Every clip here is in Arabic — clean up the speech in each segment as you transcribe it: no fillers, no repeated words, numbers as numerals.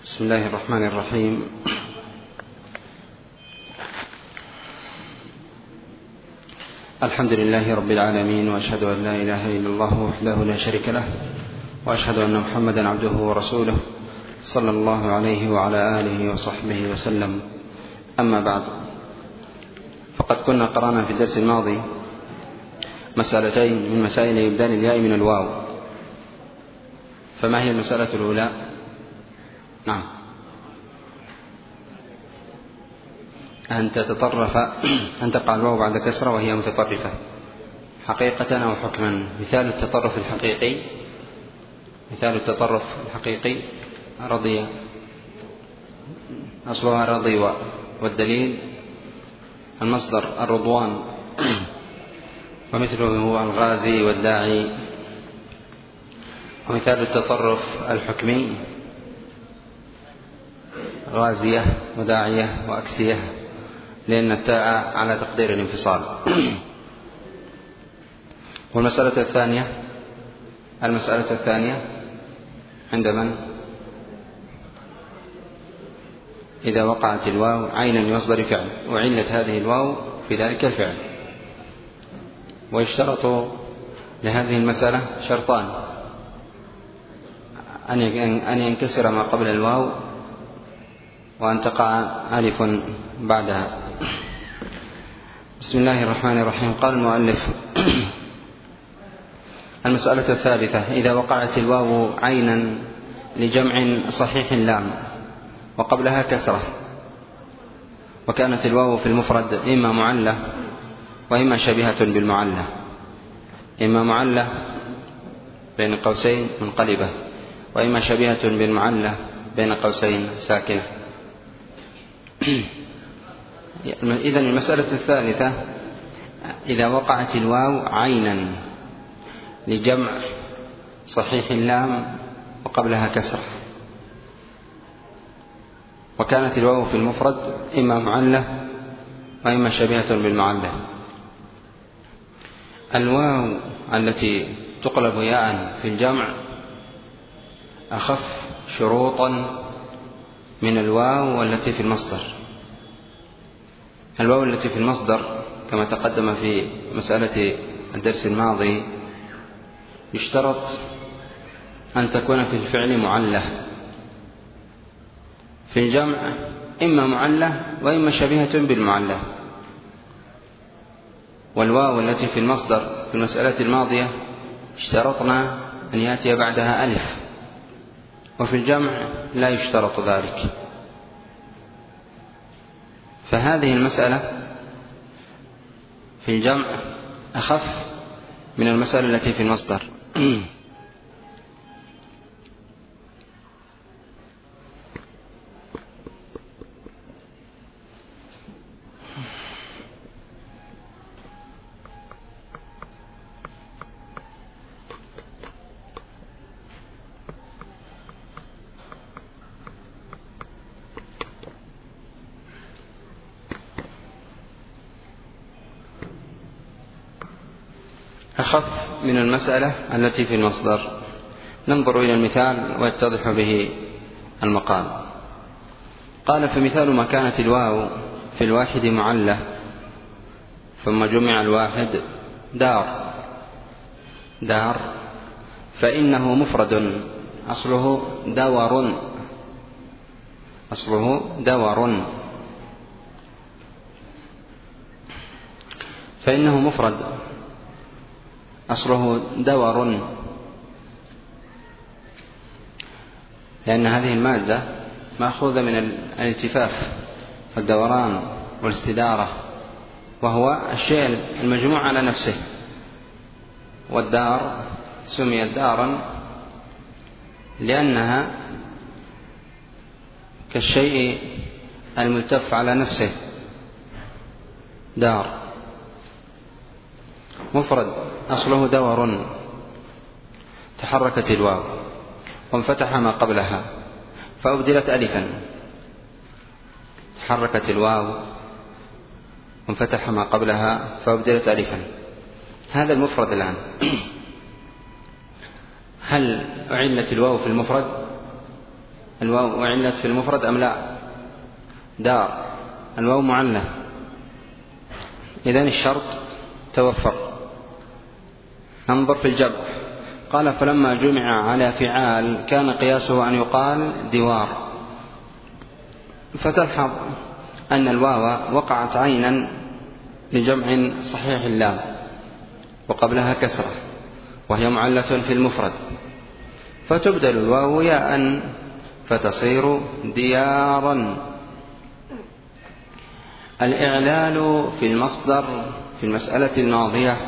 بسم الله الرحمن الرحيم. الحمد لله رب العالمين، وأشهد أن لا إله إلا الله وحده لا شريك له، وأشهد أن محمدا عبده ورسوله صلى الله عليه وعلى آله وصحبه وسلم. أما بعد، فقد كنا قرأنا في الدرس الماضي مسألتين من مسائل إبدال الياء من الواو. فما هي المسألة الأولى؟ نعم، أن تقع الواو بعد كسرة وهي متطرفة حقيقة أو حكما. مثال التطرف الحقيقي رضي، أصلها رضي، والدليل المصدر الرضوان، ومثله هو الغازي والداعي. ومثال التطرف الحكمي غازية وداعية وأكسية، لأن التاء على تقدير الانفصال. والمسألة الثانية عند من؟ إذا وقعت الواو عينا لمصدر فعل وعلت هذه الواو في ذلك الفعل. ويشترط لهذه المسألة شرطان: أن ينكسر ما قبل الواو، وأن تقع ألف بعدها. بسم الله الرحمن الرحيم. قال المؤلف: المسألة الثالثة: إذا وقعت الواو عينا لجمع صحيح اللام وقبلها كسرة، وكانت الواو في المفرد إما معلة وإما شبيهة بالمعلة، إما معلة بين قوسين منقلبة، وإما شبيهة بالمعلة بين قوسين ساكنة. إذن المسألة الثالثة: إذا وقعت الواو عينا لجمع صحيح اللام وقبلها كسرة، وكانت الواو في المفرد إما معلة وإما شبيهة بالمعلة. الواو التي تقلب ياء في الجمع أخف شروطا من الواو التي في المصدر. الواو التي في المصدر كما تقدم في مسألة الدرس الماضي يشترط أن تكون في الفعل معلة، في الجمع إما معلة وإما شبيهة بالمعلة. والواو التي في المصدر في المسألة الماضية اشترطنا أن يأتي بعدها ألف، وفي الجمع لا يشترط ذلك. فهذه المسألة في الجمع أخف من المسألة التي في المصدر. أخف من المسألة التي في المصدر. ننظر إلى المثال ويتضح به المقال. قال: فمثال ما كانت الواو في الواحد معلة ثم جمع الواحد دار فإنه مفرد أصله دور فإنه مفرد أصله دور، لأن هذه المادة مأخوذة من الالتفاف والدوران والاستدارة، وهو الشيء المجموع على نفسه. والدار سميت دارا لأنها كالشيء الملتف على نفسه. دار مفرد أصله دور، تحركت الواو وانفتح ما قبلها فأبدلت ألفا. تحركت الواو وانفتح ما قبلها فأبدلت ألفا. هذا المفرد الآن. هل أعلت الواو في المفرد؟ الواو أعلت في المفرد أم لا؟ دار، الواو معلة، إذن الشرط توفر. ننظر في الجمع. قال فلما جمع على فعال كان قياسه أن يقال دوار. فتلحظ أن الواو وقعت عينا لجمع صحيح اللام وقبلها كسرة وهي معلة في المفرد، فتبدل الواو ياء فتصير ديارا. الإعلال في المصدر في المسألة الماضية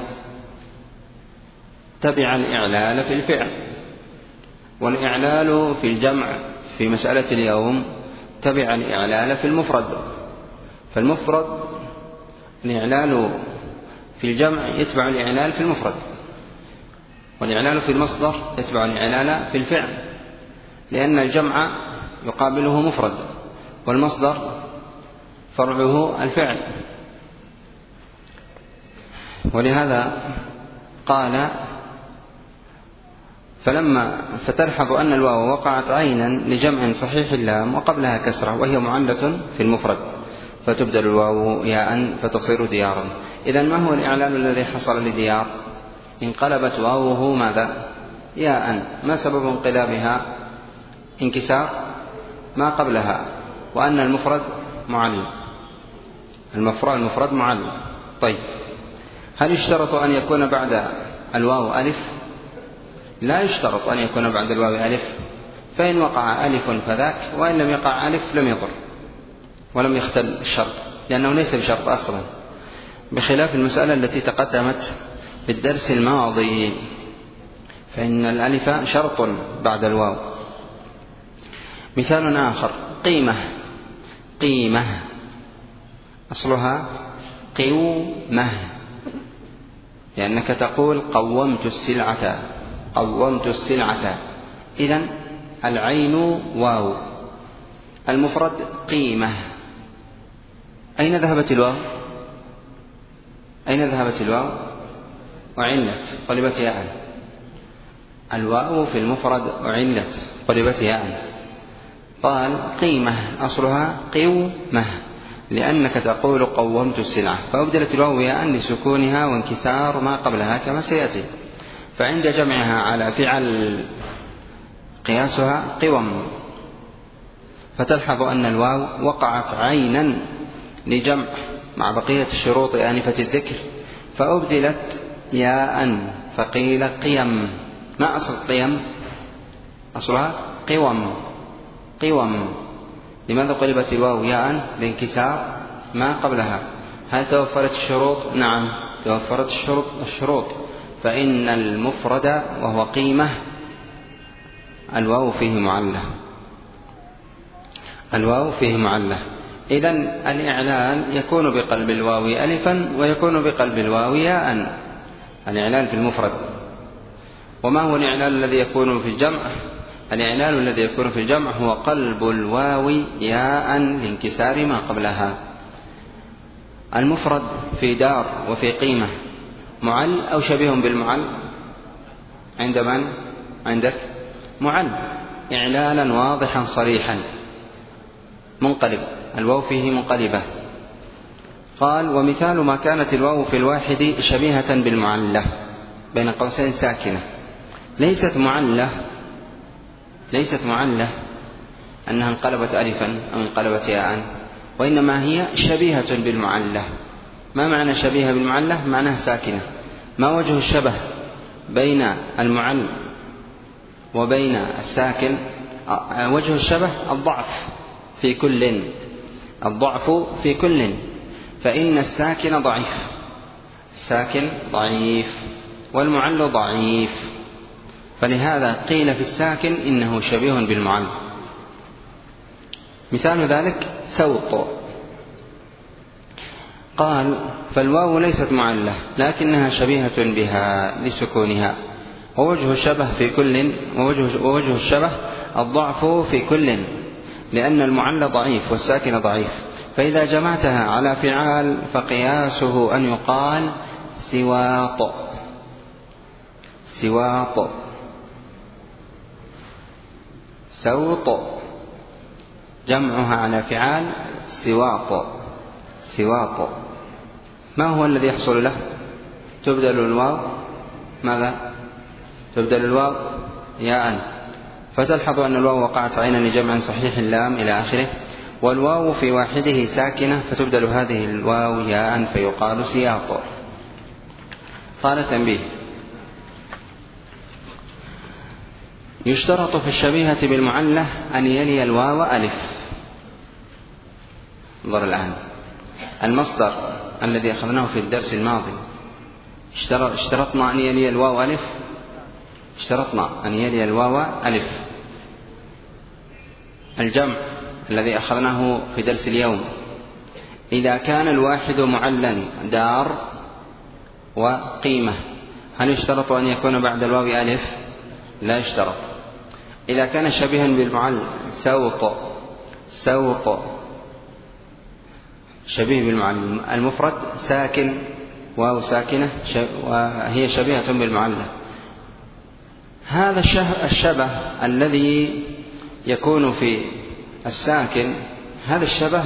تبع الإعلال في الفعل، والإعلال في الجمع في مسألة اليوم تبع الإعلال في المفرد. فالمفرد الإعلال في الجمع يتبع الإعلال في المفرد، والإعلال في المصدر يتبع الإعلال في الفعل، لأن الجمع يقابله مفرد والمصدر فرعه الفعل. ولهذا قال فتلحظ أن الواو وقعت عينا لجمع صحيح اللام وقبلها كسرة وهي معلة في المفرد، فتبدل الواو ياء فتصير ديارا. إذن ما هو الإعلال الذي حصل لديار؟ انقلبت واوه ماذا؟ ياء. ما سبب انقلابها؟ انكسار ما قبلها، وأن المفرد معل. المفرد معل. طيب، هل يشترط أن يكون بعد الواو ألف؟ لا يشترط أن يكون بعد الواو ألف، فإن وقع ألف فذاك، وإن لم يقع ألف لم يضر ولم يختل الشرط، لأنه ليس بشرط أصلا، بخلاف المسألة التي تقدمت في الدرس الماضي، فإن الألف شرط بعد الواو. مثال آخر: قيمة أصلها قومة، لأنك تقول قومت السلعة، إذن العين واو، المفرد قيمة. أين ذهبت الواو؟ أعلت قلبت ياء. الواو في المفرد أعلت قلبت ياء. قال قيمة أصلها قومة، لأنك تقول قومت السلعة، فأبدلت الواو ياء لسكونها وانكسار ما قبلها كما سيأتي. فعند جمعها على فعل قياسها قوم، فتلحظ أن الواو وقعت عينا لجمع مع بقية الشروط آنفة الذكر، فأبدلت ياء فقيل قيم. ما أصل قيم؟ أصلها قوم. لماذا قلبت الواو ياء؟ لانكسار ما قبلها. هل توفرت الشروط؟ نعم توفرت الشروط. فإن المفرد وهو قيمة الواو فيه معلة. إذن الإعلال يكون بقلب الواو ألفا ويكون بقلب الواو ياء، الإعلال في المفرد. وما هو الإعلال الذي يكون في الجمع؟ الإعلال الذي يكون في الجمع هو قلب الواو ياء لانكسار ما قبلها. المفرد في دار وفي قيمة معل أو شبيه بالمعل؟ عند من؟ عندك معل، إعلالا واضحا صريحا منقلب، الواو فيه منقلبة. قال ومثال ما كانت الواو في الواحد شبيهة بالمعلة بين قوسين ساكنة، ليست معلة أنها انقلبت ألفا أو انقلبت ياء، وإنما هي شبيهة بالمعلة. ما معنى شبيهة بالمعلة؟ معناها ساكنة. ما وجه الشبه بين المعل وبين الساكن؟ وجه الشبه الضعف في كل، فإن الساكن ضعيف والمعل ضعيف، فلهذا قيل في الساكن إنه شبيه بالمعل. مثال ذلك سوط. قال فالواو ليست معلة لكنها شبيهة بها لسكونها، ووجه الشبه الضعف في كل، لأن المعل ضعيف والساكن ضعيف. فإذا جمعتها على فعال فقياسه أن يقال سواط، سوط، جمعها على فعال سواط. سواط ما هو الذي يحصل له؟ تبدل الواو ماذا؟ تبدل الواو ياء، فتلحظ أن الواو وقعت عينا لجمع صحيح اللام إلى آخره، والواو في واحده ساكنة فتبدل هذه الواو ياء فيقال سياط. قال تنبيه: يشترط في الشبيهة بالمعلة أن يلي الواو ألف. انظر الآن المصدر الذي أخذناه في الدرس الماضي، اشترطنا أن يلي الواو ألف، اشترطنا أن يلي الواو ألف. الجمع الذي أخذناه في درس اليوم، إذا كان الواحد معلا دار وقيمة، هل يشترط أن يكون بعد الواو ألف؟ لا يشترط. إذا كان شبيها بالمعل سوط، سوط شبيه بالمعل، المفرد ساكن واو ساكنة وهي شبيهة بالمعلة. هذا الشبه الذي يكون في الساكن، هذا الشبه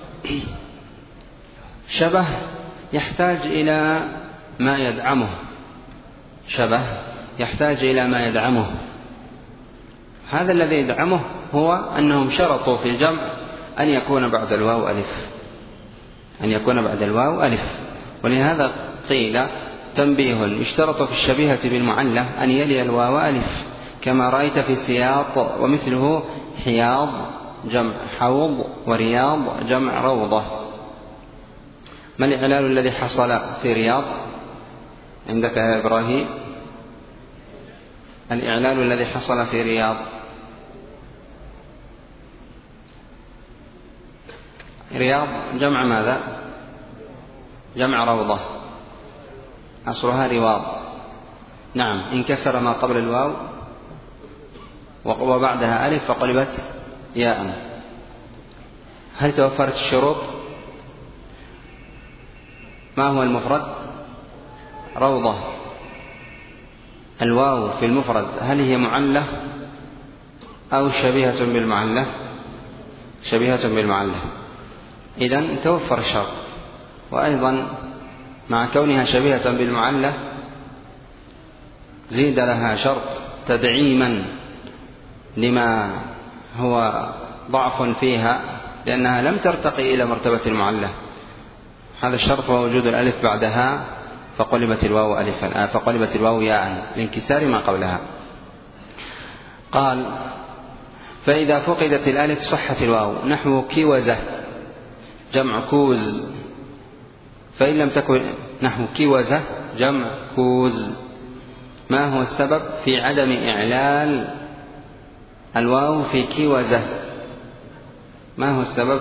شبه يحتاج إلى ما يدعمه، شبه يحتاج إلى ما يدعمه. هذا الذي يدعمه هو أنهم شرطوا في الجمع أن يكون بعد الواو ألف، أن يكون بعد الواو ألف. ولهذا قيل تنبيه: يشترط في الشبيهة بالمعلة أن يلي الواو ألف، كما رأيت في سياط، ومثله حياض جمع حوض، ورياض جمع روضة. ما الإعلال الذي حصل في رياض عندك يا إبراهيم؟ الإعلال الذي حصل في رياض، رياض جمع ماذا؟ جمع روضة، أصلها رواض. نعم، انكسر ما قبل الواو وبعدها ألف فقلبت ياء. هل توفرت الشروط؟ ما هو المفرد؟ روضة. الواو في المفرد هل هي معلة أو شبيهة بالمعلة؟ شبيهة بالمعلة. إذن توفر الشرط. وأيضا مع كونها شبيهة بالمعلة زيد لها شرط تدعيما لما هو ضعف فيها، لأنها لم ترتقي إلى مرتبة المعلة. هذا الشرط هو وجود الألف بعدها فقلبت الواو ألفا، فقلبت الواو ياء لانكسار ما قبلها. قال: فإذا فقدت الألف صحت الواو، نحو كوزة جمع كوز. فإن لم تكن، نحو كوزة جمع كوز. ما هو السبب في عدم إعلال الواو في كوزة؟ ما هو السبب؟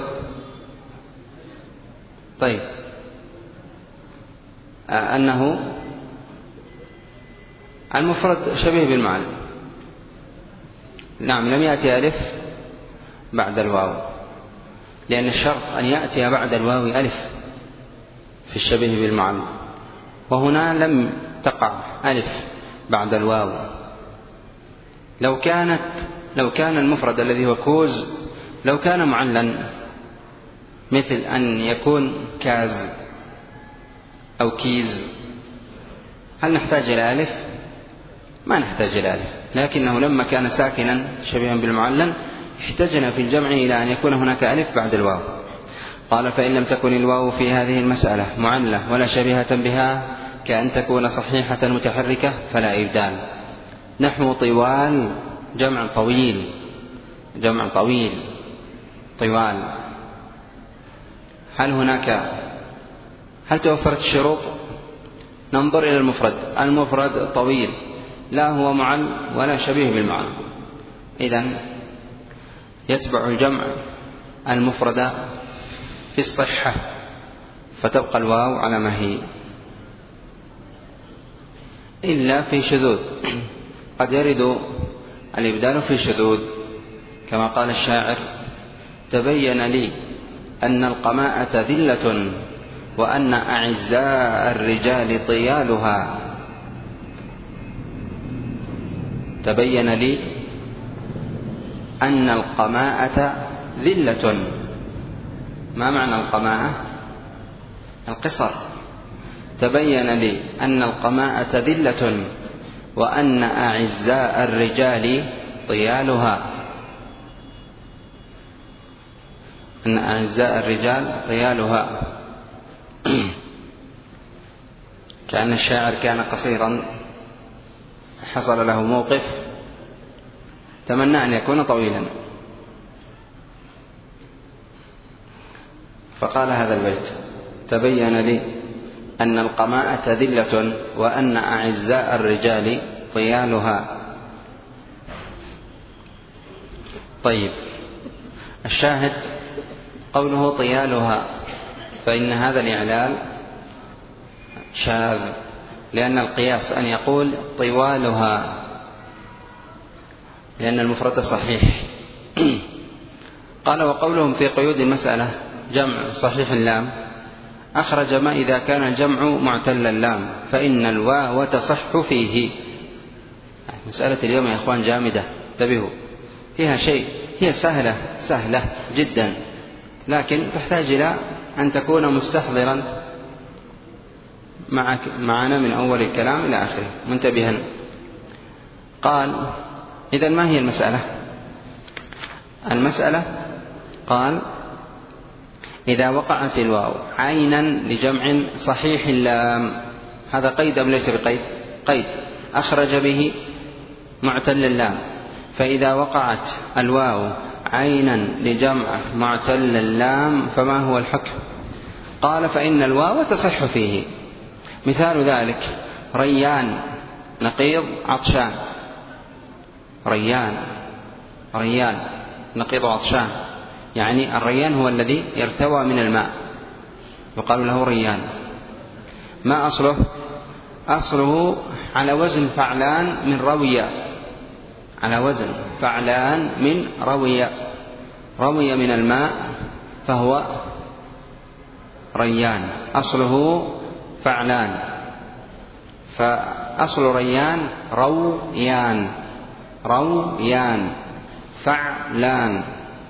طيب، أنه المفرد شبيه بالمعنى. نعم، لم يأتي ألف بعد الواو، لأن الشرط أن يأتي بعد الواو ألف في الشبيه بالمعنى، وهنا لم تقع ألف بعد الواو. لو كان المفرد الذي هو كوز لو كان معلًا، مثل أن يكون كاز أو كيز، هل نحتاج إلى ألف؟ ما نحتاج إلى ألف، لكنه لما كان ساكنا شبيها بالمعلن احتجنا في الجمع إلى أن يكون هناك ألف بعد الواو. قال: فإن لم تكن الواو في هذه المسألة معلة ولا شبيهة بها، كأن تكون صحيحة متحركة، فلا إبدال. نحو طوال جمع طويل، جمع طويل طوال. هل توفرت الشروط؟ ننظر إلى المفرد. المفرد طويل، لا هو معل ولا شبيه بالمعنى، إذن يتبع الجمع المفرد في الصحة، فتبقى الواو على ما هي، إلا في شذوذ. قد يرد الإبدال في شذوذ، كما قال الشاعر: تبين لي أن القماءة ذلة، وأن أعزاء الرجال طيالها. تبين لي أن القماءة ذلة. ما معنى القماءة؟ القصر. تبين لي أن القماءة ذلة وأن أعزاء الرجال طيالها. أن أعزاء الرجال طيالها. كأن الشاعر كان قصيرا حصل له موقف تمنى أن يكون طويلا فقال هذا البيت: تبين لي أن القماءة ذلة وأن أعزاء الرجال طيالها. طيب، الشاهد قوله طيالها، فإن هذا الإعلال شاذ، لأن القياس أن يقول طوالها، لأن المفرد صحيح. قال: وقولهم في قيود المسألة جمع صحيح اللام أخرج ما إذا كان الجمع معتل اللام فإن الواو تصح فيه. مسألة اليوم يا إخوان جامدة، انتبهوا، فيها شيء، هي سهلة جدا، لكن تحتاج إلى أن تكون مستحضرا معنا من أول الكلام إلى آخره منتبها. قال: إذن ما هي المسألة؟ المسألة قال: إذا وقعت الواو عينا لجمع صحيح اللام. هذا قيد أم ليس بقيد؟ قيد، أخرج به معتل اللام. فإذا وقعت الواو عينا لجمع معتل اللام فما هو الحكم؟ قال: فإن الواو تصح فيه. مثال ذلك: ريان نقيض عطشان. ريان نقيض عطشان، يعني الريان هو الذي يرتوى من الماء، يقال له ريان. ما أصله؟ أصله على وزن فعلان من روية، على وزن فعلان من روية من الماء فهو ريان. أصله فعلان، فأصل ريان رويان فعلان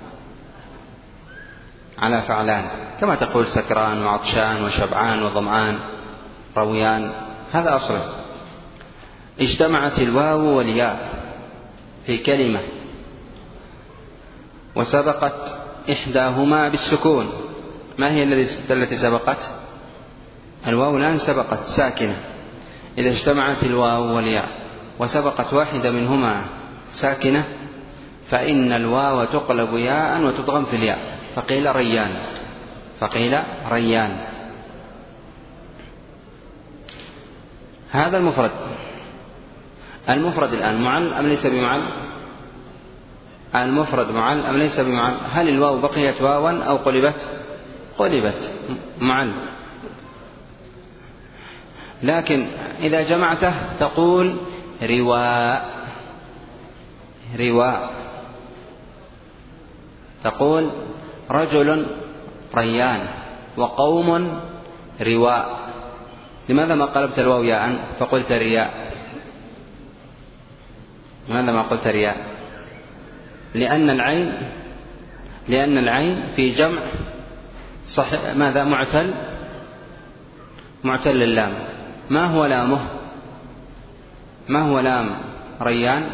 على فعلان، كما تقول سكران وعطشان وشبعان وظمآن، رويان، هذا أصله. اجتمعت الواو والياء في كلمة وسبقت إحداهما بالسكون. ما هي التي سبقت؟ الواو الآن سبقت ساكنة. إذا اجتمعت الواو والياء وسبقت واحدة منهما ساكنة فإن الواو تقلب ياء وتضغم في الياء، فقيل ريان. هذا المفرد الآن معل أم ليس بمعل؟ المفرد معل أم ليس بمعل؟ هل الواو بقيت واوا أو قلبت معل؟ لكن إذا جمعته تقول رواء، تقول رجل ريان وقوم رواء. لماذا ما قلبت الواو ياء فقلت رياء؟ لماذا ما قلت رياء؟ لأن العين في جمع صحيح ماذا؟ معتل اللام. ما هو لامه؟ ما هو لام ريان؟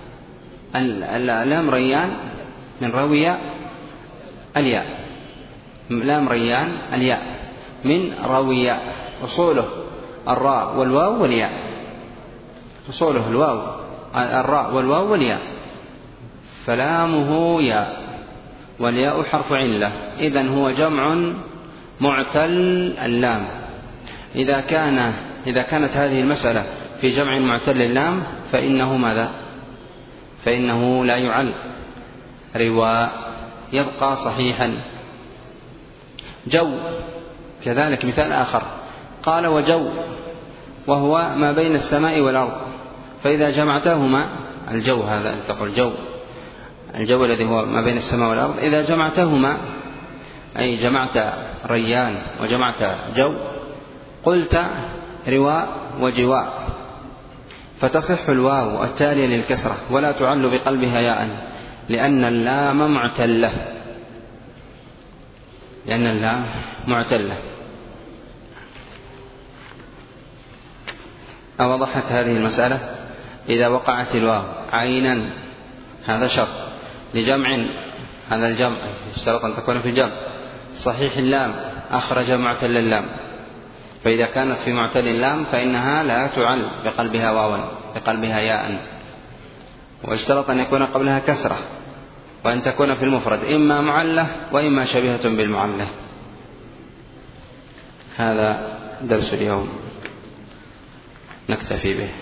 اللام ريان من روي الياء، لام ريان الياء من روي، أصوله الراء والواو والياء، أصوله الراء والواو والياء، فلامه ياء والياء حرف علة، إذن هو جمع معتل اللام. إذا كانت هذه المسألة في جمع معتل اللام فإنه ماذا؟ فإنه لا يعل، رواء، يبقى صحيحا. جو كذلك مثال آخر، قال: وجو وهو ما بين السماء والأرض. فإذا جمعتهما، الجو هذا تقول الجو الذي هو ما بين السماء والأرض، إذا جمعتهما أي جمعت ريان وجمعت جو قلت رواء وجواء، فتصح الواو التالية للكسرة ولا تعل بقلبها ياء، لأن اللام معتلة، لأن اللام معتلة. أوضحت هذه المسألة؟ إذا وقعت الواو عينا هذا شرط لجمع، هذا الجمع يشترط أن تكون في جمع صحيح اللام أخرج معتل اللام، فإذا كانت في معتل اللام فإنها لا تعل بقلبها واوا بقلبها ياء، واشترط أن يكون قبلها كسرة، وأن تكون في المفرد إما معلة وإما شبيهة بالمعلة. هذا درس اليوم نكتفي به.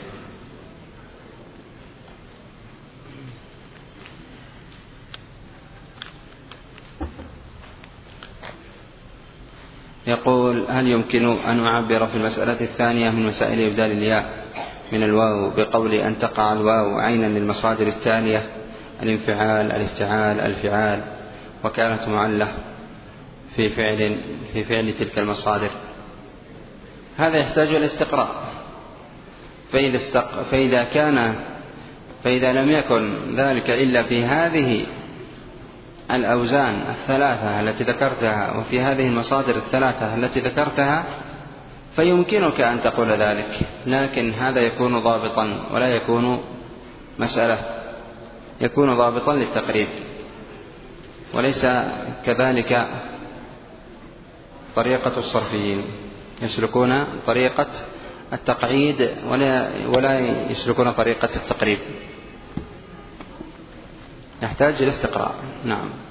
يقول: هل يمكن أن أعبر في المسألة الثانية من مسائل إبدال الياء من الواو بقول أن تقع الواو عينا للمصادر التالية: الانفعال، الافتعال، الفعال، وكانت معلة في فعل تلك المصادر؟ هذا يحتاج إلى استقراء. فإذا لم يكن ذلك إلا في هذه الأوزان الثلاثة التي ذكرتها وفي هذه المصادر الثلاثة التي ذكرتها فيمكنك أن تقول ذلك، لكن هذا يكون ضابطا ولا يكون مسألة، يكون ضابطا للتقريب، وليس كذلك طريقة الصرفيين، يسلكون طريقة التقعيد ولا يسلكون طريقة التقريب. يحتاج إلى استقراء. نعم.